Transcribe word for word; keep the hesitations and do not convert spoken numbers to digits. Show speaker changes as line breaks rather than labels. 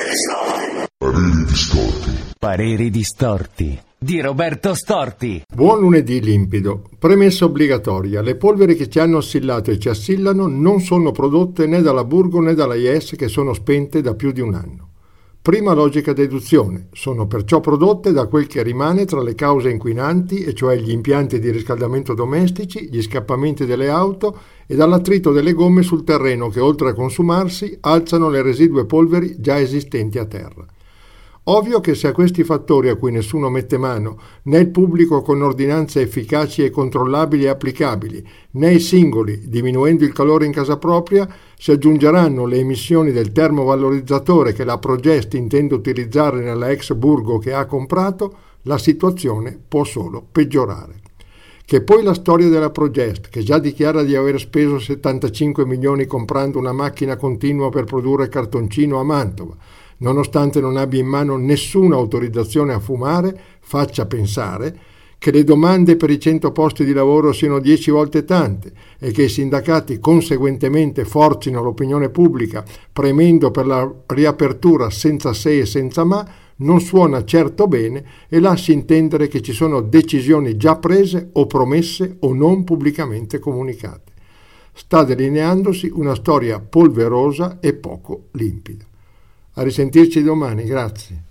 Pareri distorti.
Pareri distorti di Roberto Storti.
Buon lunedì limpido. Premessa obbligatoria: le polveri che ci hanno assillato e ci assillano non sono prodotte né dalla Burgo né dalla I E S, che sono spente da più di un anno. Prima logica deduzione: sono perciò prodotte da quel che rimane tra le cause inquinanti, e cioè gli impianti di riscaldamento domestici, gli scappamenti delle auto e dall'attrito delle gomme sul terreno, che oltre a consumarsi alzano le residue polveri già esistenti a terra. Ovvio che se a questi fattori, a cui nessuno mette mano, né il pubblico con ordinanze efficaci e controllabili e applicabili, né i singoli, diminuendo il calore in casa propria, si aggiungeranno le emissioni del termovalorizzatore che la Progest intende utilizzare nella ex Burgo che ha comprato, la situazione può solo peggiorare. Che poi la storia della Progest, che già dichiara di aver speso settantacinque milioni comprando una macchina continua per produrre cartoncino a Mantova, nonostante non abbia in mano nessuna autorizzazione a fumare, faccia pensare che le domande per i cento posti di lavoro siano dieci volte tante e che i sindacati conseguentemente forzino l'opinione pubblica premendo per la riapertura senza se e senza ma, non suona certo bene e lascia intendere che ci sono decisioni già prese o promesse o non pubblicamente comunicate. Sta delineandosi una storia polverosa e poco limpida. A risentirci domani, grazie.